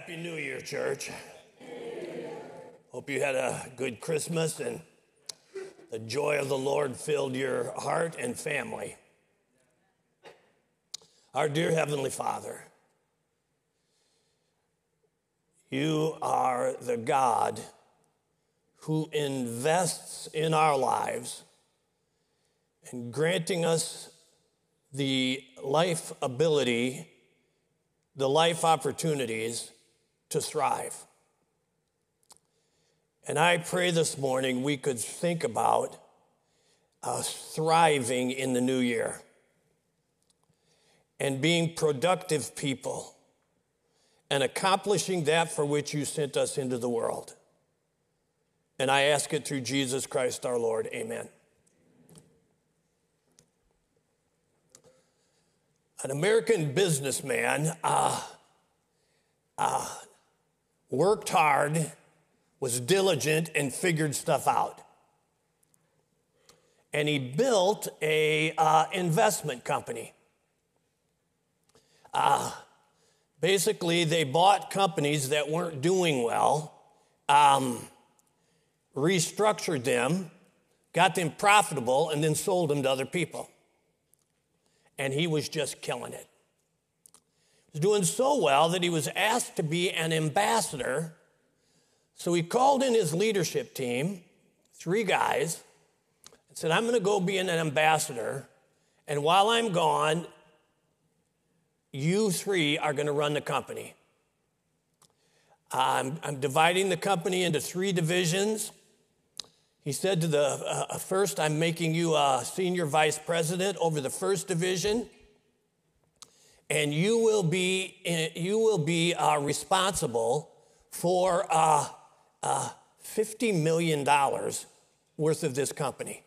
Happy New Year, church. Hope you had a good Christmas and the joy of the Lord filled your heart and family. Our dear Heavenly Father, you are the God who invests in our lives and granting us the life ability, the life opportunities to thrive. And I pray this morning we could think about thriving in the new year and being productive people and accomplishing that for which you sent us into the world. And I ask it through Jesus Christ our Lord. Amen. An American businessman worked hard, was diligent, and figured stuff out. And he built a investment company. Basically, they bought companies that weren't doing well, restructured them, got them profitable, and then sold them to other people. And he was just killing it. He was doing so well that he was asked to be an ambassador. So he called in his leadership team, 3 guys, and said, I'm going to go be an ambassador, and while I'm gone, you 3 are going to run the company. I'm dividing the company into 3 divisions. He said to the first, I'm making you a senior vice president over the first division, and you will be responsible for $50 million worth of this company.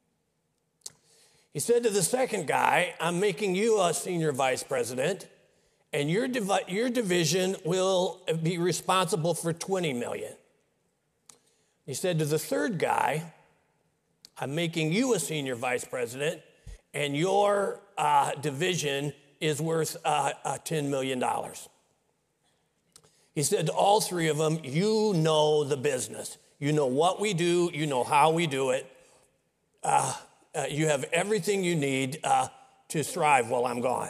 He said to the second guy, I'm making you a senior vice president, and your division will be responsible for $20 million. He said to the third guy, I'm making you a senior vice president, and your division is worth $10 million. He said to all 3 of them, you know the business. You know what we do. You know how we do it. You have everything you need to thrive while I'm gone.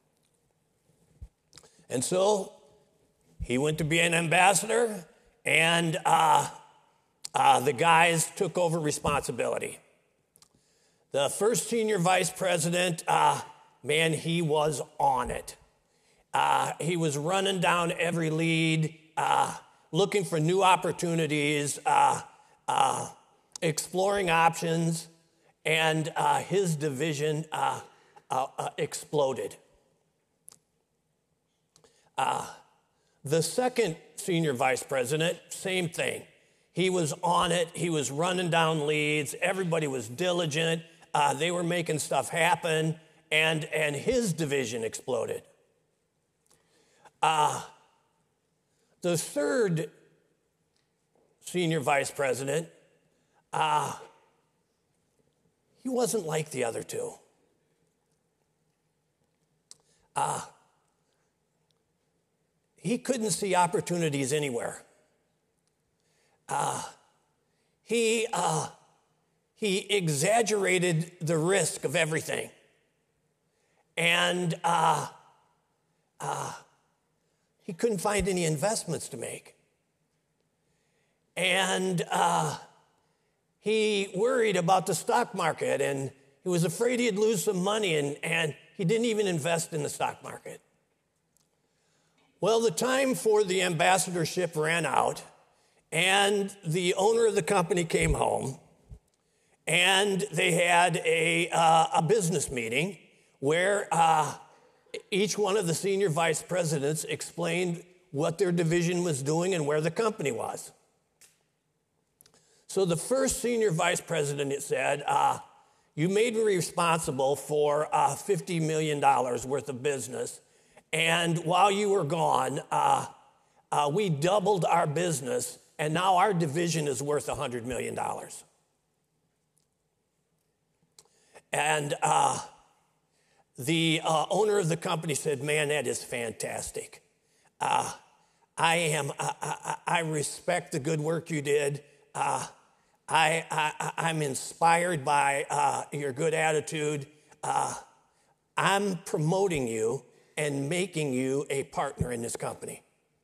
And so he went to be an ambassador, and the guys took over responsibility. The first senior vice president, man, he was on it. He was running down every lead, looking for new opportunities, exploring options, and his division exploded. The second senior vice president, same thing. He was on it. He was running down leads. Everybody was diligent. They were making stuff happen, and his division exploded. The third senior vice president, he wasn't like the other 2. He couldn't see opportunities anywhere. He exaggerated the risk of everything. And he couldn't find any investments to make. And he worried about the stock market, and he was afraid he'd lose some money, and he didn't even invest in the stock market. Well, the time for the ambassadorship ran out, and the owner of the company came home, and they had a business meeting where each one of the senior vice presidents explained what their division was doing and where the company was. So the first senior vice president said, you made me responsible for $50 million worth of business, and while you were gone, we doubled our business, and now our division is worth $100 million. And the owner of the company said, man, that is fantastic. I respect the good work you did. I'm inspired by your good attitude. I'm promoting you and making you a partner in this company.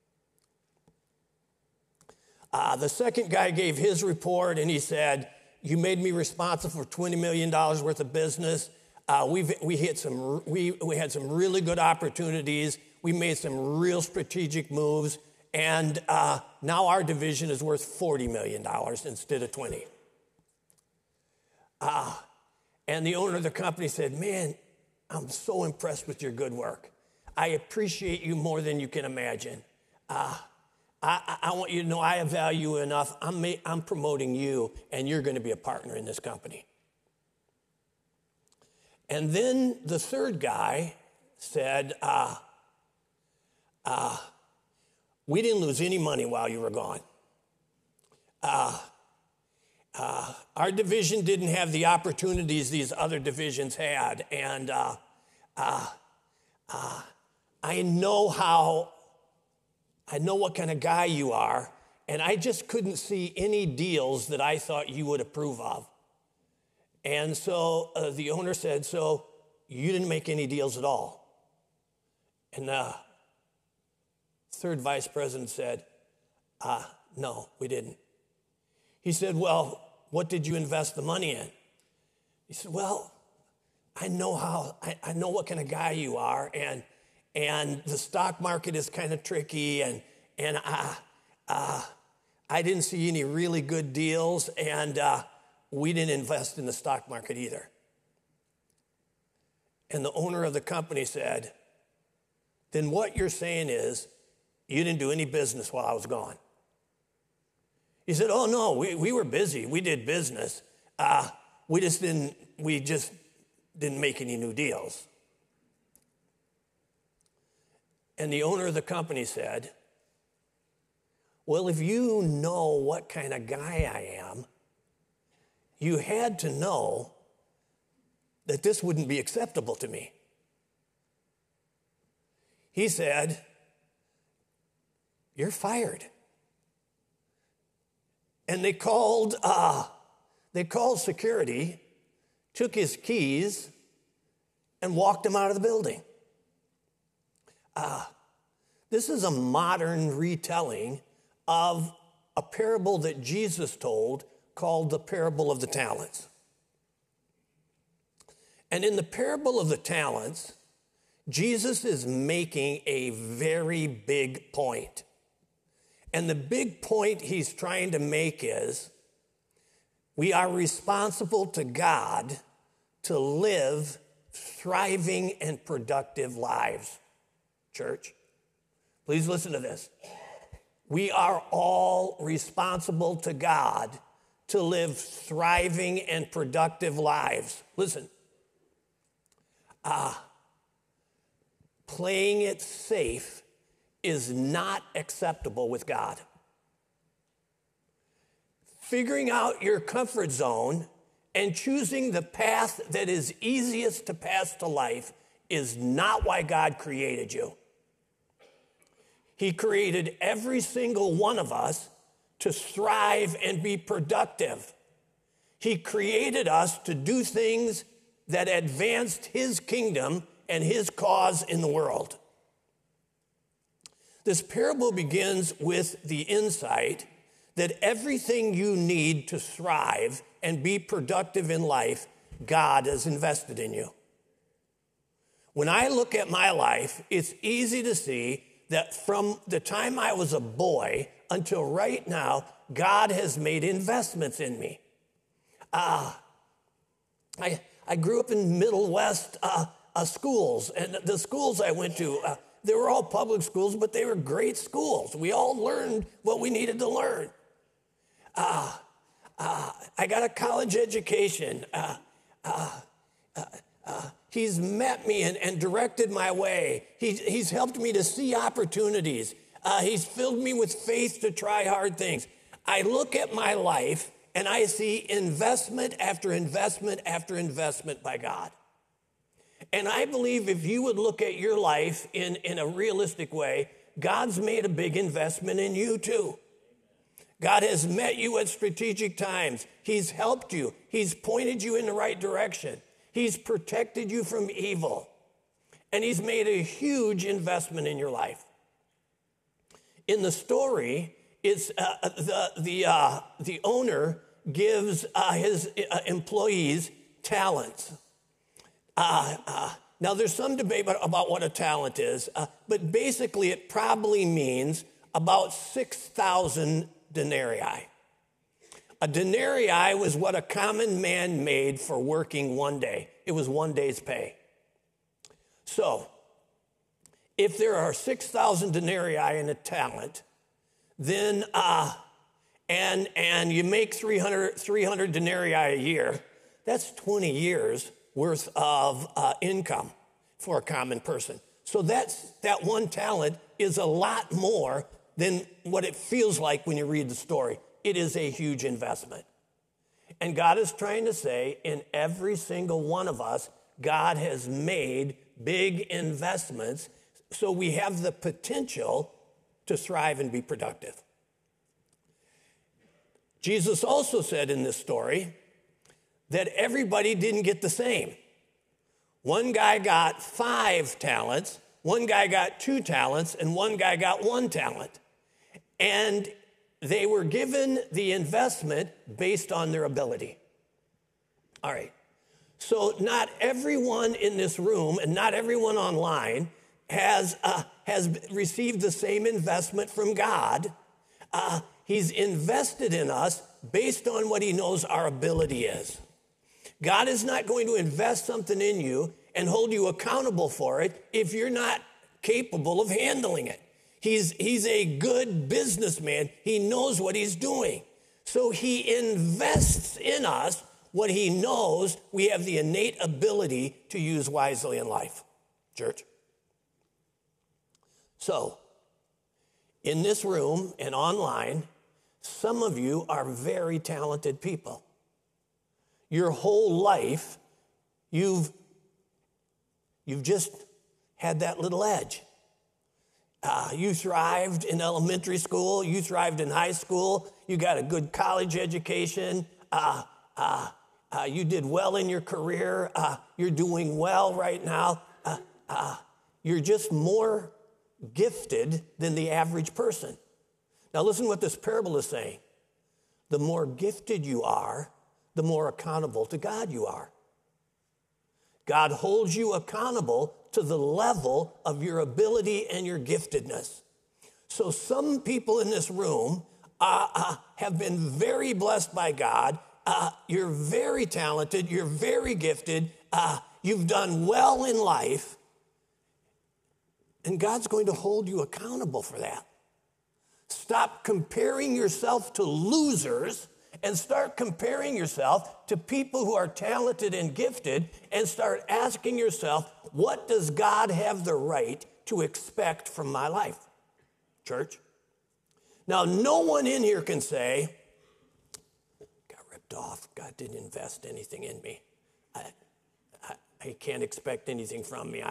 The second guy gave his report, and he said, you made me responsible for $20 million worth of business. We had some really good opportunities. We made some real strategic moves, and now our division is worth $40 million instead of 20. And the owner of the company said, man, I'm so impressed with your good work. I appreciate you more than you can imagine. I want you to know I value you enough. I'm promoting you, and you're going to be a partner in this company. And then the third guy said, we didn't lose any money while you were gone. Our division didn't have the opportunities these other divisions had, and I know what kind of guy you are, and I just couldn't see any deals that I thought you would approve of. And so the owner said, so you didn't make any deals at all? And the third vice president said, no, we didn't. He said, well, what did you invest the money in? He said, well, I know what kind of guy you are, and the stock market is kind of tricky, and I didn't see any really good deals, and we didn't invest in the stock market either. And the owner of the company said, then what you're saying is you didn't do any business while I was gone. He said, oh, no, we were busy. We did business. We just didn't make any new deals. And the owner of the company said, well, if you know what kind of guy I am, you had to know that this wouldn't be acceptable to me. He said, you're fired. And they called security, took his keys, and walked him out of the building. This is a modern retelling of a parable that Jesus told called the parable of the talents. And in the parable of the talents, Jesus is making a very big point. And the big point he's trying to make is we are responsible to God to live thriving and productive lives. Church, please listen to this. We are all responsible to God to live thriving and productive lives. Listen, playing it safe is not acceptable with God. Figuring out your comfort zone and choosing the path that is easiest to pass to life is not why God created you. He created every single one of us to thrive and be productive. He created us to do things that advanced his kingdom and his cause in the world. This parable begins with the insight that everything you need to thrive and be productive in life, God has invested in you. When I look at my life, it's easy to see that from the time I was a boy until right now, God has made investments in me. I grew up in Middle West schools, and the schools I went to, they were all public schools, but they were great schools. We all learned what we needed to learn. I got a college education. He's met me and directed my way. He's helped me to see opportunities. He's filled me with faith to try hard things. I look at my life and I see investment after investment after investment by God. And I believe if you would look at your life in a realistic way, God's made a big investment in you too. God has met you at strategic times. He's helped you. He's pointed you in the right direction. He's protected you from evil. And he's made a huge investment in your life. In the story, it's the owner gives his employees talents. Now, there's some debate about what a talent is, but basically it probably means about 6,000 denarii. A denarii was what a common man made for working one day. It was one day's pay. So, if there are 6,000 denarii in a talent, then and you make 300 denarii a year, that's 20 years worth of income for a common person. So that one talent is a lot more than what it feels like when you read the story. It is a huge investment. And God is trying to say, in every single one of us, God has made big investments so we have the potential to thrive and be productive. Jesus also said in this story that everybody didn't get the same. One guy got 5 talents, one guy got 2 talents, and one guy got 1 talent. And they were given the investment based on their ability. All right. So not everyone in this room and not everyone online has received the same investment from God. He's invested in us based on what he knows our ability is. God is not going to invest something in you and hold you accountable for it if you're not capable of handling it. He's a good businessman. He knows what he's doing. So he invests in us what he knows we have the innate ability to use wisely in life. Church. So, in this room and online, some of you are very talented people. Your whole life, you've just had that little edge. You thrived in elementary school. You thrived in high school. You got a good college education. You did well in your career. You're doing well right now. You're just more gifted than the average person. Now listen what this parable is saying. The more gifted you are, the more accountable to God you are. God holds you accountable to the level of your ability and your giftedness. So some people in this room have been very blessed by God. You're very talented. You're very gifted. You've done well in life. And God's going to hold you accountable for that. Stop comparing yourself to losers and start comparing yourself to people who are talented and gifted and start asking yourself, what does God have the right to expect from my life? Church. Now, no one in here can say, got ripped off. God didn't invest anything in me. I can't expect anything from me.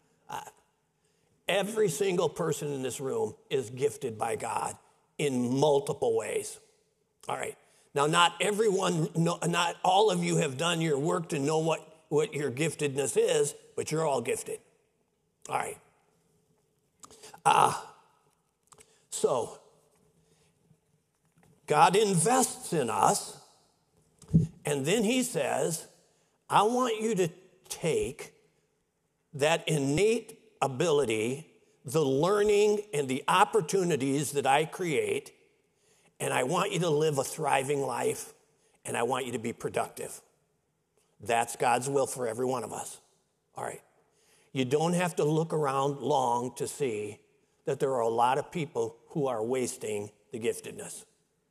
Every single person in this room is gifted by God in multiple ways. All right. Now, not all of you have done your work to know what your giftedness is, but you're all gifted. All right. So, God invests in us, and then he says, I want you to take that innate ability, the learning and the opportunities that I create, and I want you to live a thriving life, and I want you to be productive. That's God's will for every one of us. All right. You don't have to look around long to see that there are a lot of people who are wasting the giftedness.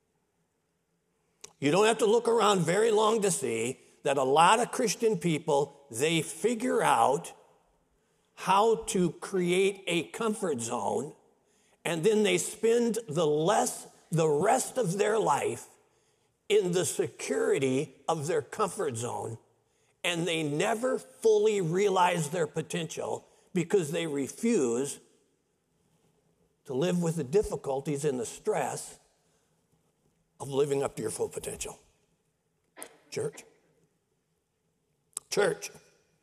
You don't have to look around very long to see that a lot of Christian people, they figure out how to create a comfort zone, and then they spend the rest of their life in the security of their comfort zone, and they never fully realize their potential because they refuse to live with the difficulties and the stress of living up to your full potential. Church? Church.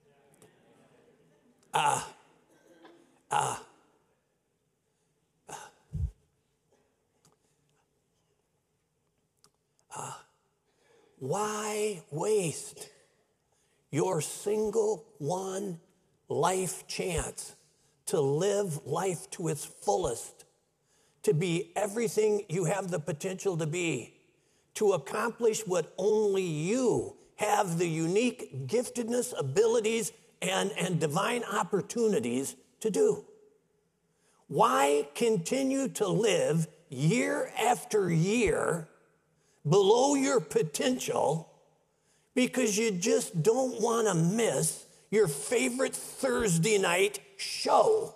Why waste your single one life chance to live life to its fullest, to be everything you have the potential to be, to accomplish what only you have the unique giftedness, abilities, and divine opportunities to do? Why continue to live year after year below your potential because you just don't want to miss your favorite Thursday night show?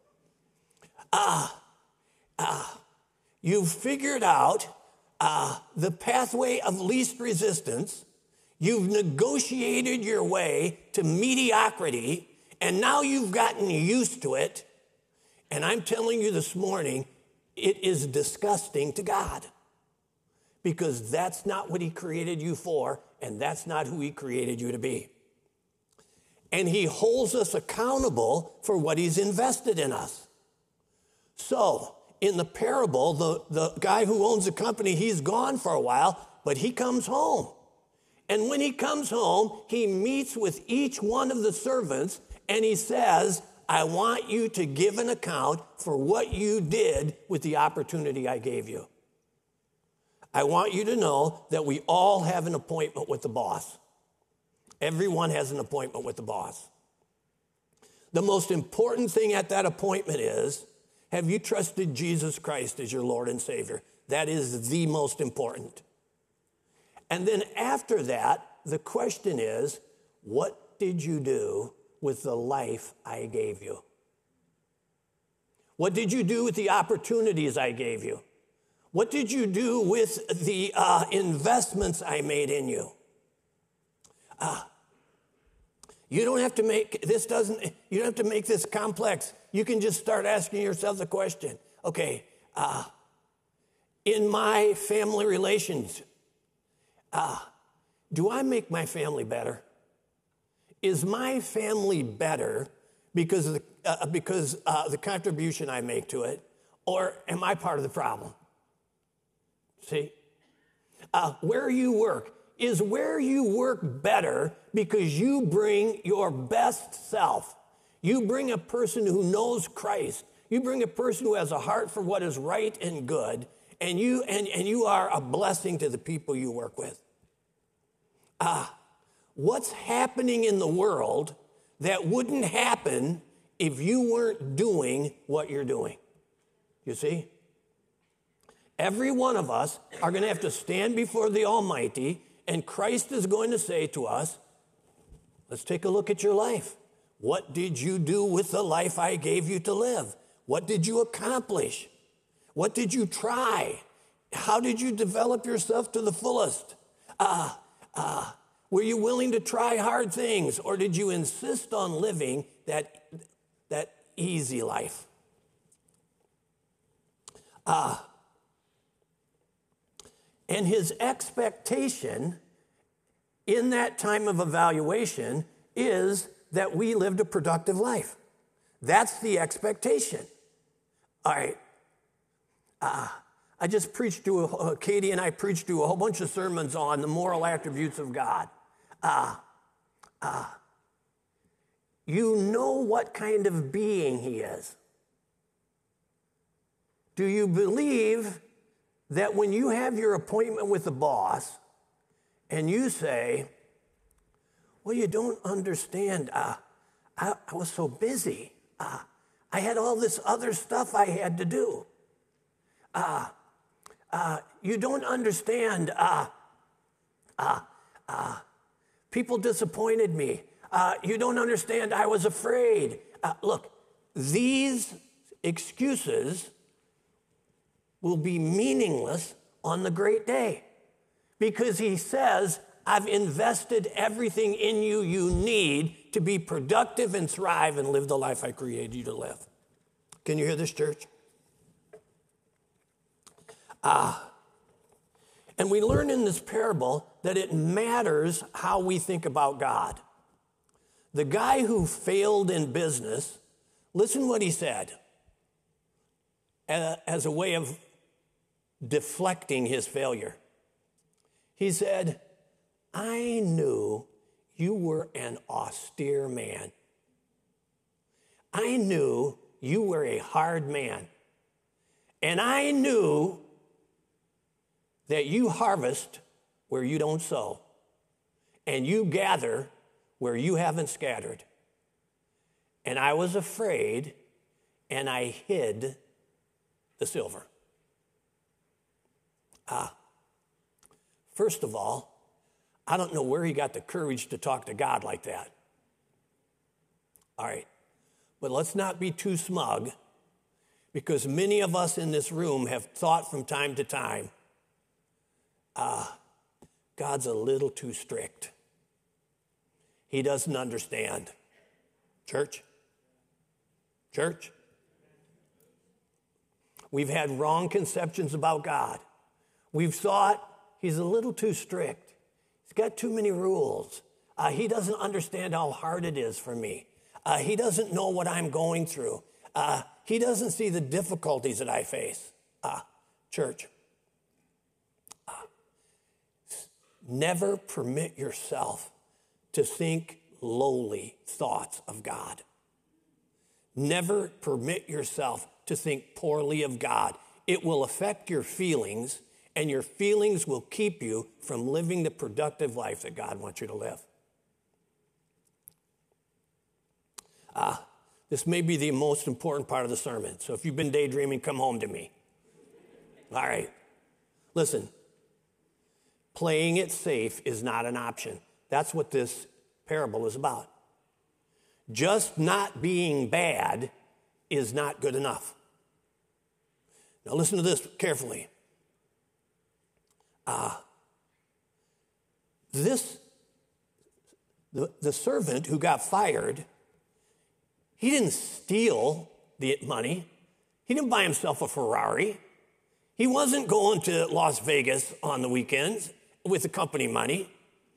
You've figured out the pathway of least resistance. You've negotiated your way to mediocrity, and now you've gotten used to it. And I'm telling you this morning, it is disgusting to God, because that's not what he created you for, and that's not who he created you to be. And he holds us accountable for what he's invested in us. So, in the parable, the guy who owns the company, he's gone for a while, but he comes home. And when he comes home, he meets with each one of the servants, and he says, I want you to give an account for what you did with the opportunity I gave you. I want you to know that we all have an appointment with the boss. Everyone has an appointment with the boss. The most important thing at that appointment is, have you trusted Jesus Christ as your Lord and Savior? That is the most important. And then after that, the question is, what did you do with the life I gave you? What did you do with the opportunities I gave you? What did you do with the investments I made in you? You don't have to make this complex. You can just start asking yourself the question, okay, in my family relations, do I make my family better? Is my family better because of the contribution I make to it, or am I part of the problem? See? Where you work, is where you work better because you bring your best self? You bring a person who knows Christ. You bring a person who has a heart for what is right and good, and you are a blessing to the people you work with. What's happening in the world that wouldn't happen if you weren't doing what you're doing? You see? Every one of us are going to have to stand before the Almighty, and Christ is going to say to us, let's take a look at your life. What did you do with the life I gave you to live? What did you accomplish? What did you try? How did you develop yourself to the fullest? Were you willing to try hard things, or did you insist on living that easy life? And his expectation in that time of evaluation is that we lived a productive life. That's the expectation. All right. I just preached to, Katie and I preached to a whole bunch of sermons on the moral attributes of God. You know what kind of being he is. Do you believe that when you have your appointment with the boss and you say, well, you don't understand, I was so busy. I had all this other stuff I had to do. You don't understand, people disappointed me. You don't understand, I was afraid. Look, these excuses will be meaningless on the great day, because he says, I've invested everything in you you need to be productive and thrive and live the life I created you to live. Can you hear this, church? And we learn in this parable that it matters how we think about God. The guy who failed in business, listen what he said as a way of deflecting his failure. He said, I knew you were an austere man. I knew you were a hard man. And I knew that you harvest where you don't sow, and you gather where you haven't scattered. And I was afraid, and I hid the silver. First of all, I don't know where he got the courage to talk to God like that. All right, but let's not be too smug, because many of us in this room have thought from time to time, God's a little too strict. He doesn't understand. Church? We've had wrong conceptions about God. We've thought he's a little too strict. He's got too many rules. He doesn't understand how hard it is for me. He doesn't know what I'm going through. He doesn't see the difficulties that I face. Church, never permit yourself to think lowly thoughts of God. Never permit yourself to think poorly of God. It will affect your feelings, and your feelings will keep you from living the productive life that God wants you to live. This may be the most important part of the sermon, so if you've been daydreaming, come home to me. All right. Listen, playing it safe is not an option. That's what this parable is about. Just not being bad is not good enough. Now listen to this carefully. The servant who got fired, he didn't steal the money. He didn't buy himself a Ferrari. He wasn't going to Las Vegas on the weekends with the company money.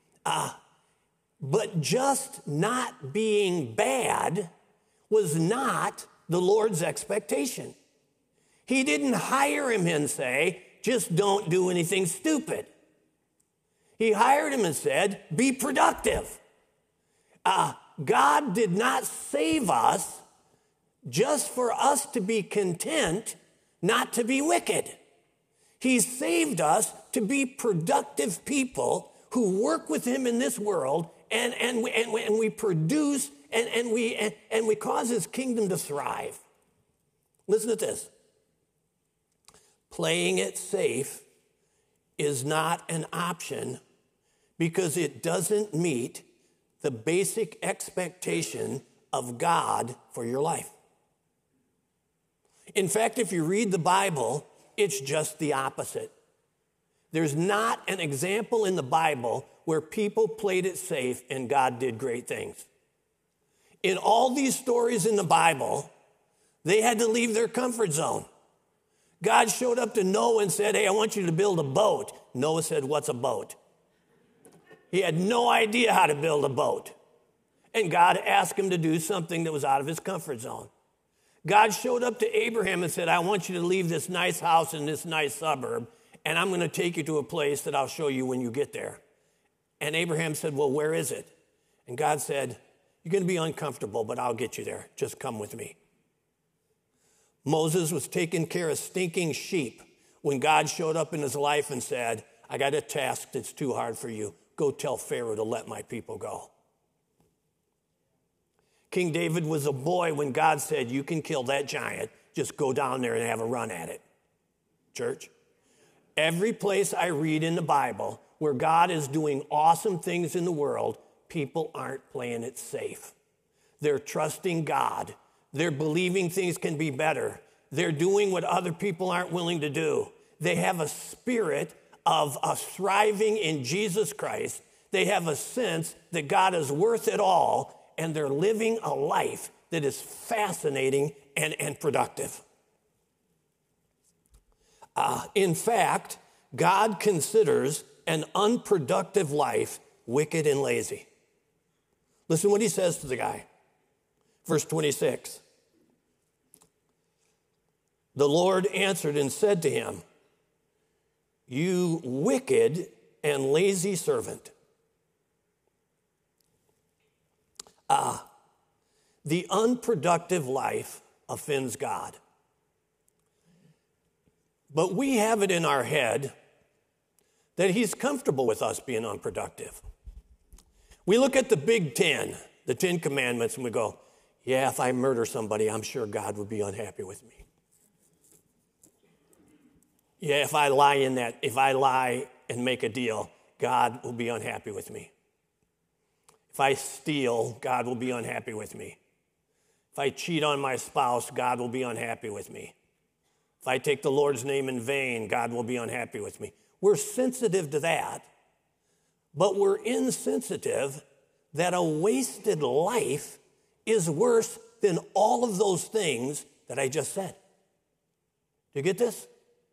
But just not being bad was not the Lord's expectation. He didn't hire him and say, just don't do anything stupid. He hired him and said, be productive. God did not save us just for us to be content, not to be wicked. He saved us to be productive people who work with him in this world, and we produce and we cause his kingdom to thrive. Listen to this. Playing it safe is not an option because it doesn't meet the basic expectation of God for your life. In fact, if you read the Bible, it's just the opposite. There's not an example in the Bible where people played it safe and God did great things. In all these stories in the Bible, they had to leave their comfort zone. God showed up to Noah and said, hey, I want you to build a boat. Noah said, what's a boat? He had no idea how to build a boat. And God asked him to do something that was out of his comfort zone. God showed up to Abraham and said, I want you to leave this nice house in this nice suburb, and I'm going to take you to a place that I'll show you when you get there. And Abraham said, well, where is it? And God said, you're going to be uncomfortable, but I'll get you there. Just come with me. Moses was taking care of stinking sheep when God showed up in his life and said, I got a task that's too hard for you. Go tell Pharaoh to let my people go. King David was a boy when God said, you can kill that giant. Just go down there and have a run at it. Church, every place I read in the Bible where God is doing awesome things in the world, people aren't playing it safe. They're trusting God. They're believing things can be better. They're doing what other people aren't willing to do. They have a spirit of thriving in Jesus Christ. They have a sense that God is worth it all, and they're living a life that is fascinating and productive. In fact, God considers an unproductive life wicked and lazy. Listen what he says to the guy. Verse 26. The Lord answered and said to him, "You wicked and lazy servant. The unproductive life offends God. But we have it in our head that he's comfortable with us being unproductive. We look at the Big Ten, the 10 Commandments, and we go, yeah, if I murder somebody, I'm sure God would be unhappy with me. Yeah, if I lie and make a deal, God will be unhappy with me. If I steal, God will be unhappy with me. If I cheat on my spouse, God will be unhappy with me. If I take the Lord's name in vain, God will be unhappy with me. We're sensitive to that, but we're insensitive that a wasted life is worse than all of those things that I just said. Do you get this?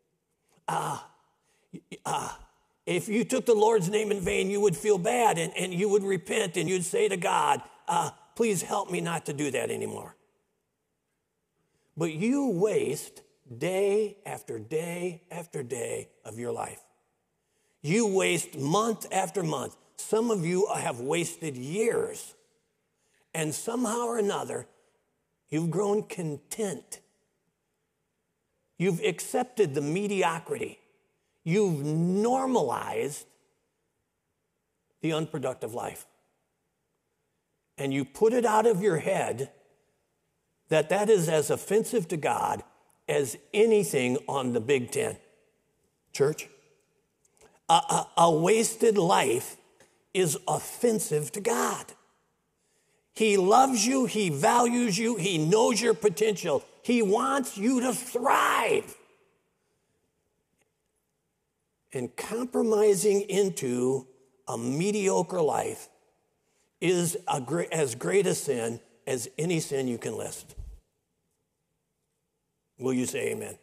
If you took the Lord's name in vain, you would feel bad and you would repent and you'd say to God, please help me not to do that anymore. But you waste day after day after day of your life. You waste month after month. Some of you have wasted years. And somehow or another, you've grown content. You've accepted the mediocrity. You've normalized the unproductive life. And you put it out of your head that is as offensive to God as anything on the Big Ten. Church, a wasted life is offensive to God. He loves you, he values you, he knows your potential. He wants you to thrive. And compromising into a mediocre life is as great a sin as any sin you can list. Will you say amen?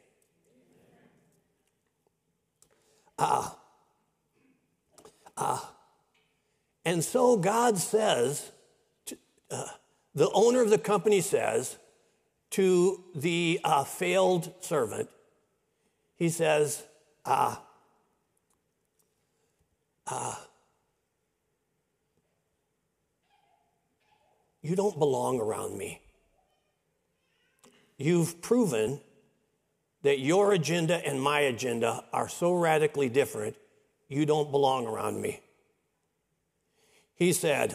And so God says, the owner of the company says to the failed servant, he says, you don't belong around me. You've proven that your agenda and my agenda are so radically different, you don't belong around me. He said,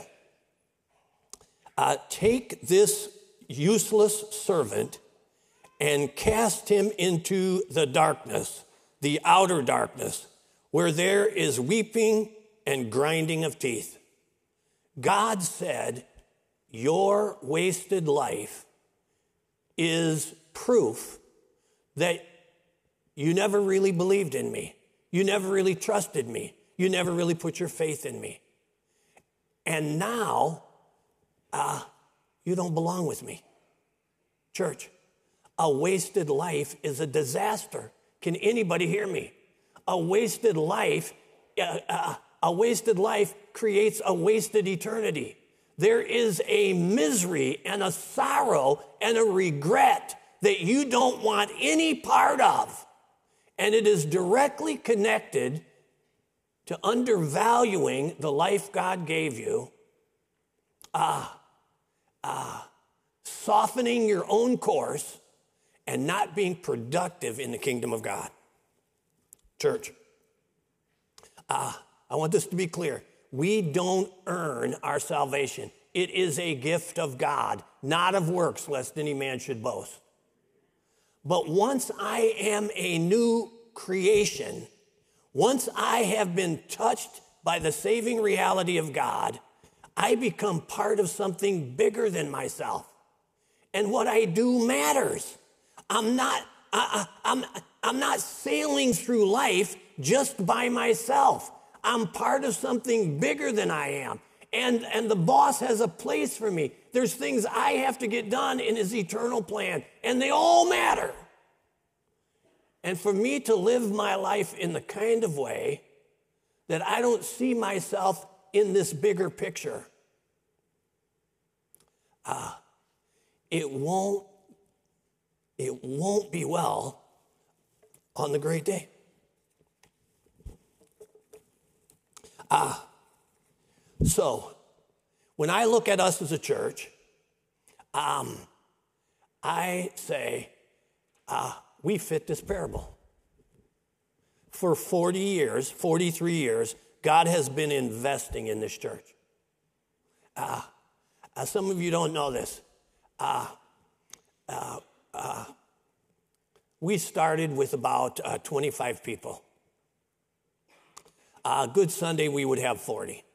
take this useless servant and cast him into the darkness, the outer darkness, where there is weeping and grinding of teeth. God said, your wasted life is proof that you never really believed in me. You never really trusted me. You never really put your faith in me. And now, you don't belong with me. Church, a wasted life is a disaster. Can anybody hear me? A wasted life creates a wasted eternity. There is a misery and a sorrow and a regret that you don't want any part of. And it is directly connected to undervaluing the life God gave you, softening your own course, and not being productive in the kingdom of God. Church, I want this to be clear. We don't earn our salvation. It is a gift of God, not of works, lest any man should boast. But once I am a new creation, once I have been touched by the saving reality of God, I become part of something bigger than myself. And what I do matters. I'm not sailing through life just by myself. I'm part of something bigger than I am. And the boss has a place for me. There's things I have to get done in his eternal plan, and they all matter. and for me to live my life in the kind of way that I don't see myself in this bigger picture, it won't be well on the great day. So when I look at us as a church, I say we fit this parable. For 43 years, God has been investing in this church. Some of you don't know this. We started with about 25 people. Good Sunday, we would have 40.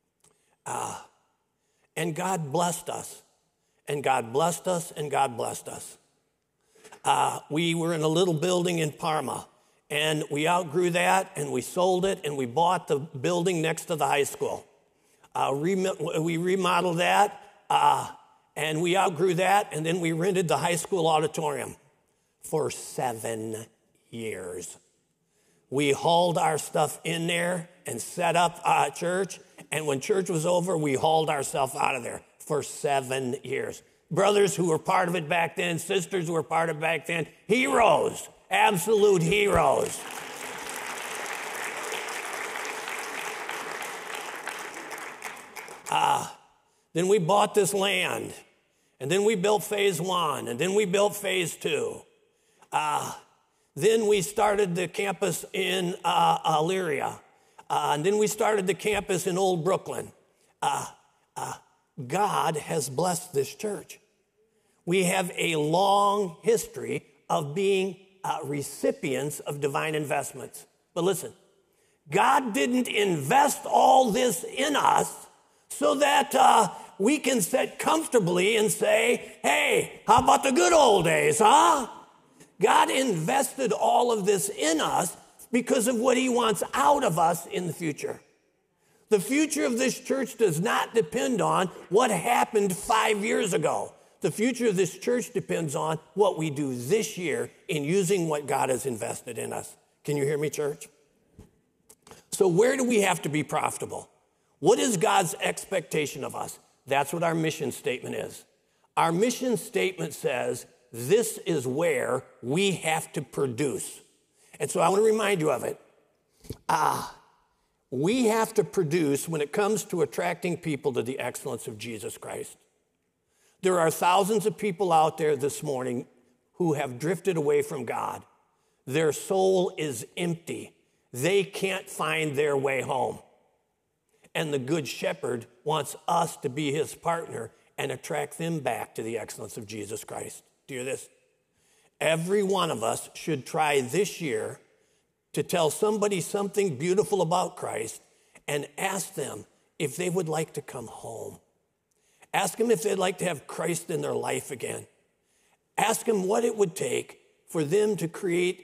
And God blessed us. And God blessed us, and God blessed us. We were in a little building in Parma, and we outgrew that, and we sold it, and we bought the building next to the high school. We remodeled that, and we outgrew that, and then we rented the high school auditorium for 7 years. We hauled our stuff in there and set up church, and when church was over, we hauled ourselves out of there for 7 years. Brothers who were part of it back then, sisters who were part of it back then, heroes, absolute heroes. Then we bought this land, and then we built phase 1, and then we built phase 2. Then we started the campus in Elyria, and then we started the campus in Old Brooklyn. God has blessed this church. We have a long history of being recipients of divine investments. But listen, God didn't invest all this in us so that we can sit comfortably and say, hey, how about the good old days, huh? God invested all of this in us because of what he wants out of us in the future. The future of this church does not depend on what happened 5 years ago. The future of this church depends on what we do this year in using what God has invested in us. Can you hear me, church? So where do we have to be profitable? What is God's expectation of us? That's what our mission statement is. Our mission statement says, this is where we have to produce. And so I want to remind you of it. We have to produce when it comes to attracting people to the excellence of Jesus Christ. There are thousands of people out there this morning who have drifted away from God. Their soul is empty. They can't find their way home. And the Good Shepherd wants us to be his partner and attract them back to the excellence of Jesus Christ. Do you hear this? Every one of us should try this year to tell somebody something beautiful about Christ and ask them if they would like to come home. Ask them if they'd like to have Christ in their life again. Ask them what it would take for them to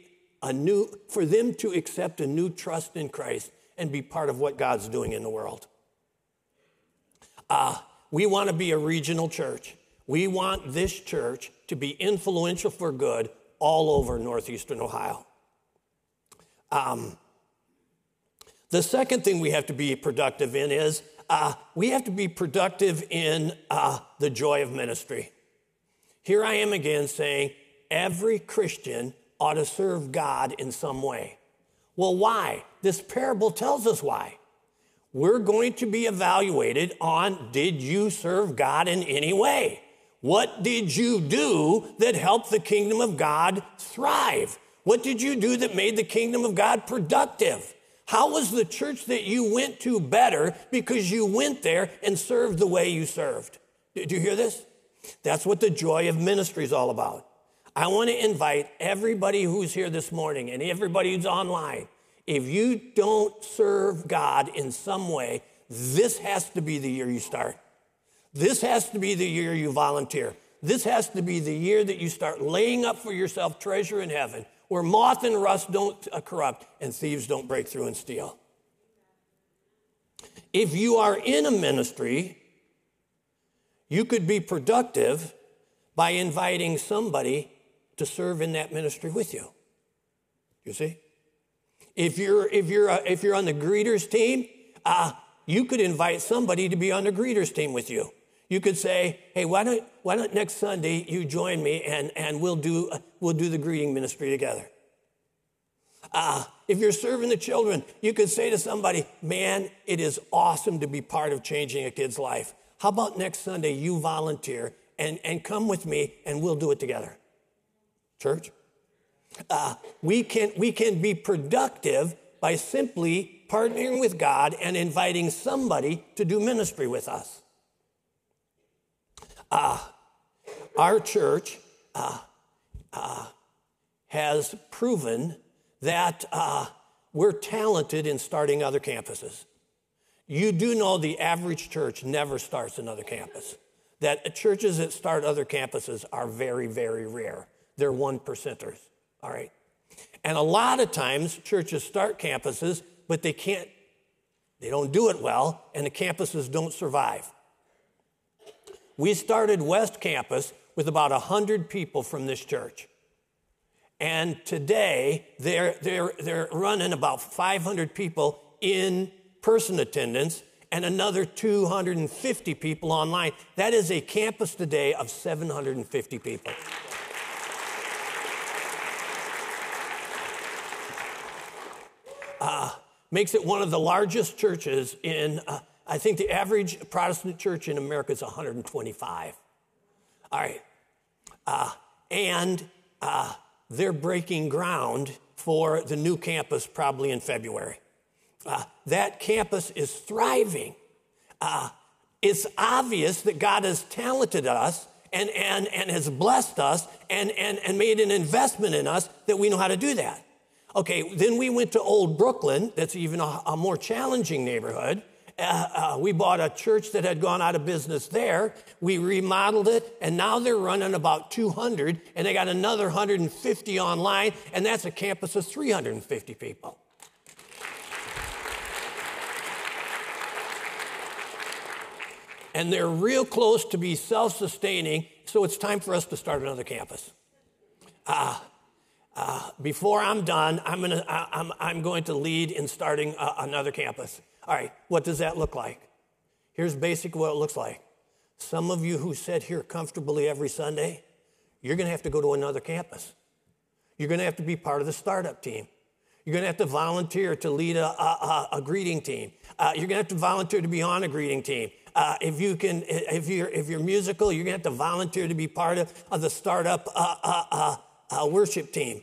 accept a new trust in Christ and be part of what God's doing in the world. We want to be a regional church. We want this church to be influential for good all over northeastern Ohio. The second thing we have to be productive in is we have to be productive in the joy of ministry. Here I am again saying every Christian ought to serve God in some way. Well, why? This parable tells us why. We're going to be evaluated on, did you serve God in any way? What did you do that helped the kingdom of God thrive? What did you do that made the kingdom of God productive? How was the church that you went to better because you went there and served the way you served? Did you hear this? That's what the joy of ministry is all about. I want to invite everybody who's here this morning and everybody who's online. If you don't serve God in some way, this has to be the year you start. This has to be the year you volunteer. This has to be the year that you start laying up for yourself treasure in heaven, where moth and rust don't corrupt and thieves don't break through and steal. If you are in a ministry, you could be productive by inviting somebody to serve in that ministry with you. you see? If you're on the greeters team, you could invite somebody to be on the greeters team with you. You could say, hey, why don't next Sunday you join me and we'll do the greeting ministry together. If you're serving the children, you could say to somebody, man, it is awesome to be part of changing a kid's life. How about next Sunday you volunteer and come with me and we'll do it together? Church? We can be productive by simply partnering with God and inviting somebody to do ministry with us. Our church has proven that we're talented in starting other campuses. You do know the average church never starts another campus. That churches that start other campuses are very, very rare. They're 1%ers, all right? And a lot of times churches start campuses, but they don't do it well, and the campuses don't survive. We started West Campus with about 100 people from this church. And today, they're running about 500 people in person attendance and another 250 people online. That is a campus today of 750 people. Makes it one of the largest churches in, I think the average Protestant church in America is 125. All right. And they're breaking ground for the new campus probably in February. That campus is thriving. It's obvious that God has talented us and has blessed us and made an investment in us that we know how to do that. Okay, then we went to Old Brooklyn. That's even a more challenging neighborhood. We bought a church that had gone out of business there. We remodeled it, and now they're running about 200, and they got another 150 online, and that's a campus of 350 people. And they're real close to be self-sustaining, so it's time for us to start another campus. Before I'm done, I'm going to lead in starting another campus. All right, what does that look like? Here's basically what it looks like. Some of you who sit here comfortably every Sunday, you're going to have to go to another campus. You're going to have to be part of the startup team. You're going to have to volunteer to lead a greeting team. You're going to have to volunteer to be on a greeting team. If you're musical, you're going to have to volunteer to be part of the startup worship team.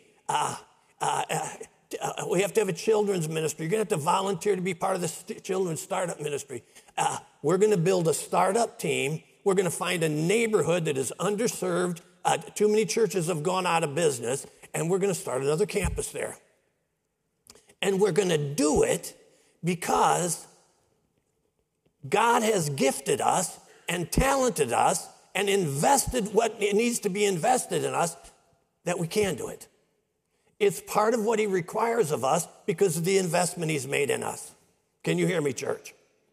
We have to have a children's ministry. You're going to have to volunteer to be part of the children's startup ministry. We're going to build a startup team. We're going to find a neighborhood that is underserved. Too many churches have gone out of business, and we're going to start another campus there. And we're going to do it because God has gifted us and talented us and invested what needs to be invested in us that we can do it. It's part of what he requires of us because of the investment he's made in us. Can you hear me, church?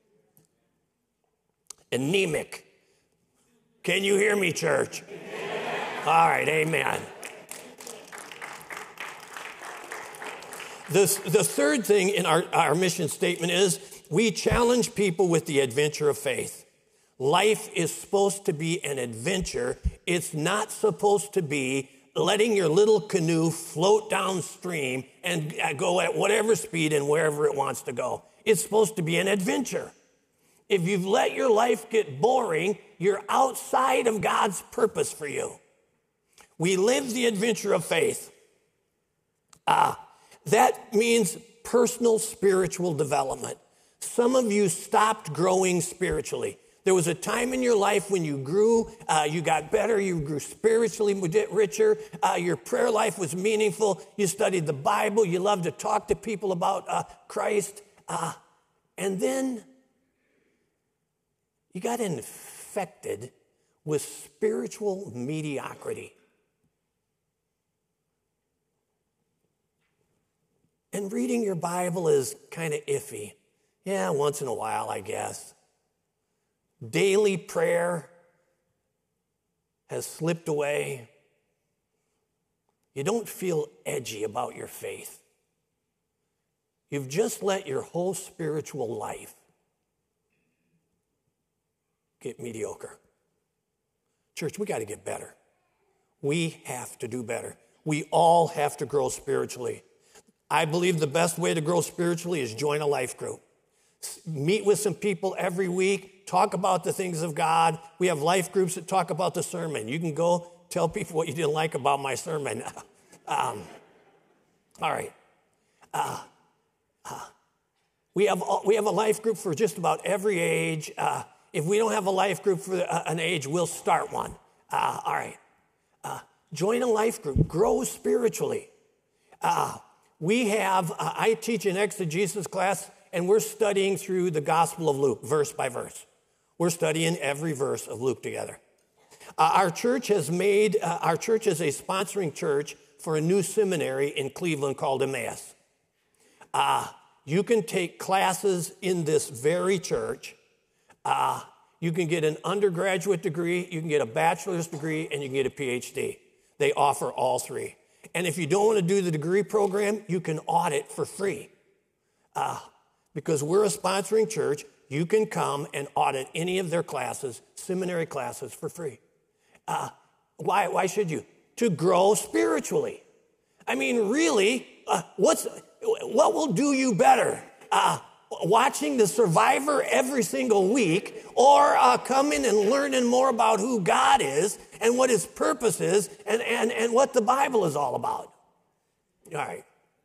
Anemic. Can you hear me, church? All right, amen. The third thing in our mission statement is we challenge people with the adventure of faith. Life is supposed to be an adventure. It's not supposed to be letting your little canoe float downstream and go at whatever speed and wherever it wants to go. It's supposed to be an adventure. If you've let your life get boring, you're outside of God's purpose for you. We live the adventure of faith. That means personal spiritual development. Some of you stopped growing spiritually. There was a time in your life when you grew, you got better, you grew spiritually richer, your prayer life was meaningful, you studied the Bible, you loved to talk to people about Christ, and then you got infected with spiritual mediocrity. And reading your Bible is kind of iffy. Yeah, once in a while, I guess. Daily prayer has slipped away. You don't feel edgy about your faith. You've just let your whole spiritual life get mediocre. Church, we got to get better. We have to do better. We all have to grow spiritually. I believe the best way to grow spiritually is join a life group. Meet with some people every week. Talk about the things of God. We have life groups that talk about the sermon. You can go tell people what you didn't like about my sermon. All right. We have a life group for just about every age. If we don't have a life group for an age, we'll start one. All right. Join a life group. Grow spiritually. I teach an exegesis class, and we're studying through the Gospel of Luke, verse by verse. We're studying every verse of Luke together. Our church is a sponsoring church for a new seminary in Cleveland called Emmaus. You can take classes in this very church. You can get an undergraduate degree, you can get a bachelor's degree, and you can get a PhD. They offer all three. And if you don't want to do the degree program, you can audit for free. Because we're a sponsoring church, you can come and audit any of their classes, seminary classes, for free. Why should you? To grow spiritually. I mean, really, what will do you better? Watching The Survivor every single week, or coming and learning more about who God is and what his purpose is and what the Bible is all about. All right.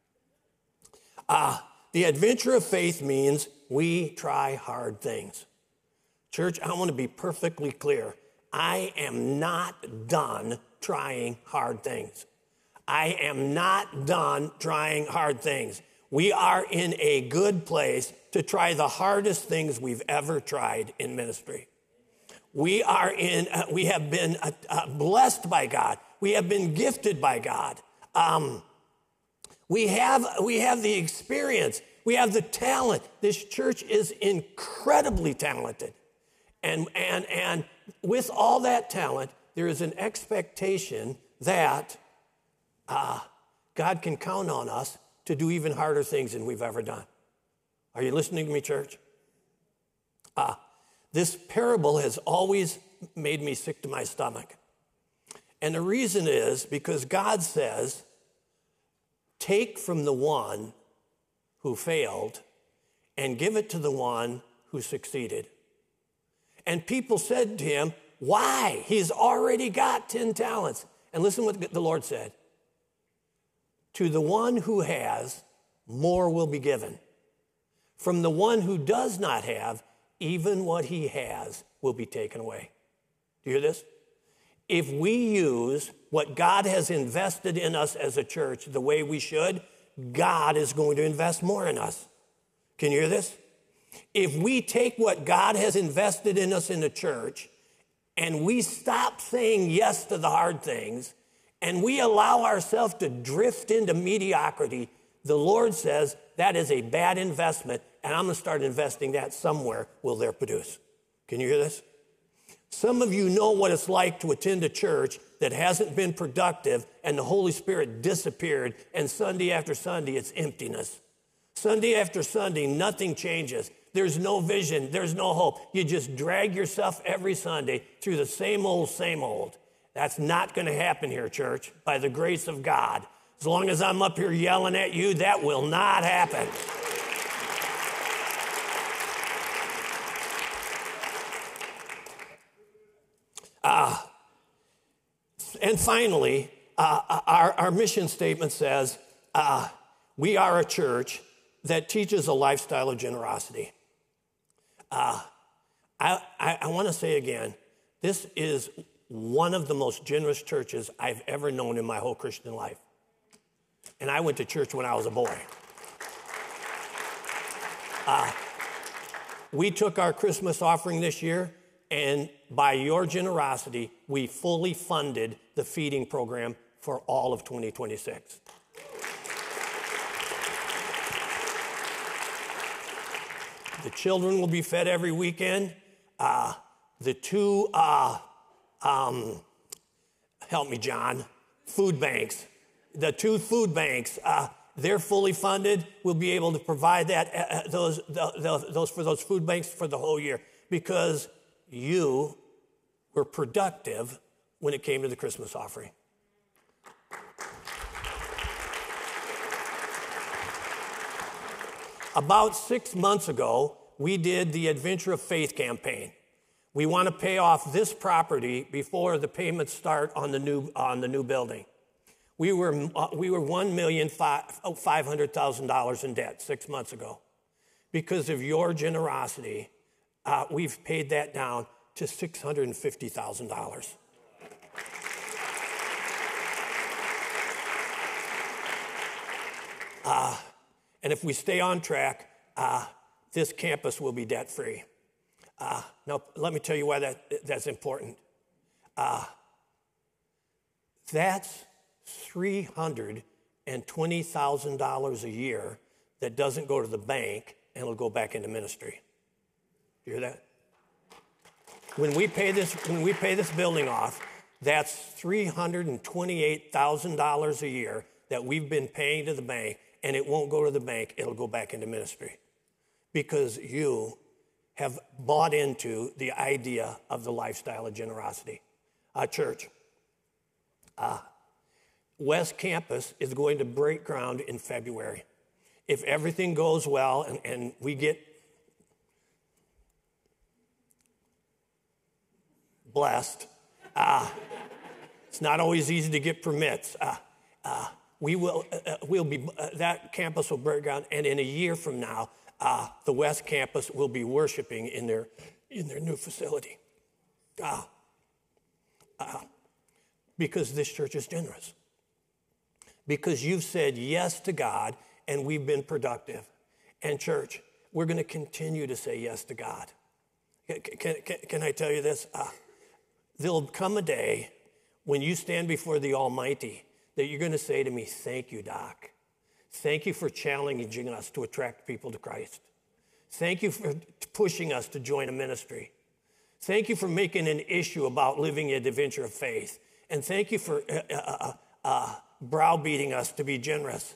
The adventure of faith means we try hard things. Church, I want to be perfectly clear. I am not done trying hard things. I am not done trying hard things. We are in a good place to try the hardest things we've ever tried in ministry. We have been blessed by God. We have been gifted by God. We have the experience. We have the talent. This church is incredibly talented. And with all that talent, there is an expectation that God can count on us to do even harder things than we've ever done. Are you listening to me, church? This parable has always made me sick to my stomach. And the reason is because God says, take from the one who failed and give it to the one who succeeded. And people said to him, why? He's already got 10 talents. And listen what the Lord said. To the one who has, more will be given. From the one who does not have, even what he has will be taken away. Do you hear this? If we use what God has invested in us as a church the way we should, God is going to invest more in us. Can you hear this? If we take what God has invested in us in the church and we stop saying yes to the hard things and we allow ourselves to drift into mediocrity, the Lord says that is a bad investment, and I'm going to start investing that somewhere will there produce. Can you hear this? Some of you know what it's like to attend a church that hasn't been productive and the Holy Spirit disappeared, and Sunday after Sunday it's emptiness. Sunday after Sunday, nothing changes. There's no vision. There's no hope. You just drag yourself every Sunday through the same old, same old. That's not going to happen here, church, by the grace of God. As long as I'm up here yelling at you, that will not happen. And finally, our mission statement says, we are a church that teaches a lifestyle of generosity. I want to say again, this is one of the most generous churches I've ever known in my whole Christian life. And I went to church when I was a boy. We took our Christmas offering this year, and by your generosity, we fully funded the feeding program for all of 2026. The children will be fed every weekend. The two, help me, John, food banks. The two food banks, They're fully funded. We'll be able to provide that those for those food banks for the whole year because you were productive when it came to the Christmas offering. About 6 months ago, we did the Adventure of Faith campaign. We want to pay off this property before the payments start on the new building. We were $1,500,000 in debt 6 months ago. Because of your generosity, we've paid that down to $650,000. And if we stay on track, this campus will be debt-free. Now, let me tell you why that's important. That's $320,000 a year that doesn't go to the bank and it'll go back into ministry. You hear that? When we pay this building off, that's $328,000 a year that we've been paying to the bank, and it won't go to the bank, it'll go back into ministry. Because you have bought into the idea of the lifestyle of generosity. Church, West Campus is going to break ground in February. If everything goes well and we get blessed, it's not always easy to get permits. That campus will break ground, and in a year from now, the West Campus will be worshiping in their new facility. Because this church is generous. Because you've said yes to God and we've been productive. And church, we're going to continue to say yes to God. Can I tell you this? There'll come a day when you stand before the Almighty that you're going to say to me, thank you, Doc. Thank you for challenging us to attract people to Christ. Thank you for pushing us to join a ministry. Thank you for making an issue about living an adventure of faith. And thank you for browbeating us to be generous.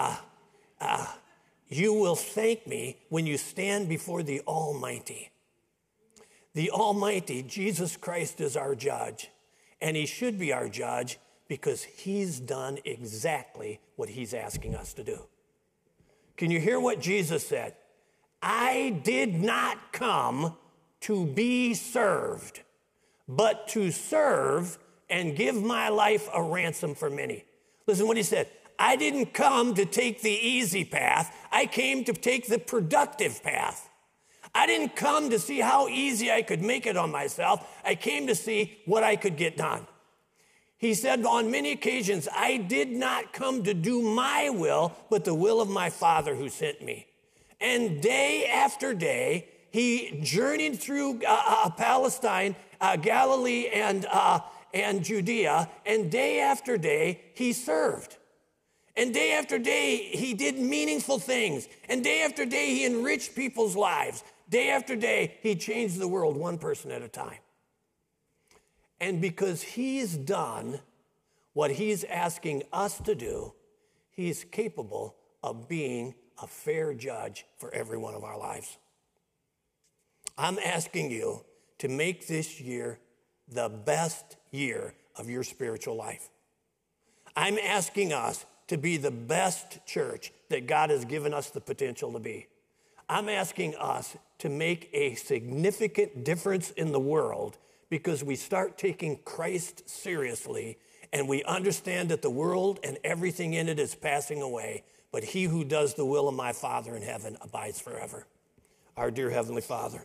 You will thank me when you stand before the Almighty. The Almighty, Jesus Christ, is our judge. And he should be our judge because he's done exactly what he's asking us to do. Can you hear what Jesus said? I did not come to be served, but to serve and give my life a ransom for many. Listen what he said. I didn't come to take the easy path. I came to take the productive path. I didn't come to see how easy I could make it on myself. I came to see what I could get done. He said on many occasions, I did not come to do my will, but the will of my Father who sent me. And day after day, he journeyed through Palestine, Galilee, and Judea, and day after day, he served. And day after day, he did meaningful things. And day after day, he enriched people's lives. Day after day, he changed the world one person at a time. And because he's done what he's asking us to do, he's capable of being a fair judge for every one of our lives. I'm asking you to make this year the best year of your spiritual life. I'm asking us to be the best church that God has given us the potential to be. I'm asking us to make a significant difference in the world because we start taking Christ seriously and we understand that the world and everything in it is passing away, but he who does the will of my Father in heaven abides forever. Our dear Heavenly Father,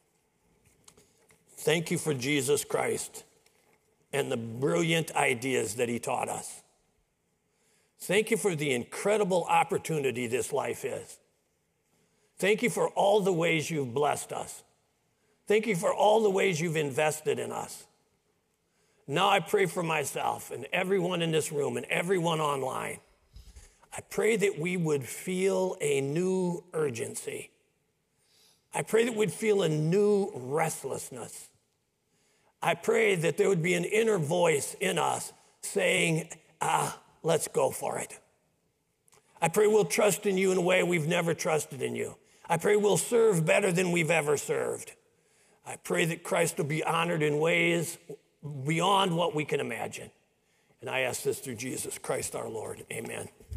thank you for Jesus Christ and the brilliant ideas that he taught us. Thank you for the incredible opportunity this life is. Thank you for all the ways you've blessed us. Thank you for all the ways you've invested in us. Now I pray for myself and everyone in this room and everyone online. I pray that we would feel a new urgency. I pray that we'd feel a new restlessness. I pray that there would be an inner voice in us saying, let's go for it. I pray we'll trust in you in a way we've never trusted in you. I pray we'll serve better than we've ever served. I pray that Christ will be honored in ways beyond what we can imagine. And I ask this through Jesus Christ our Lord. Amen.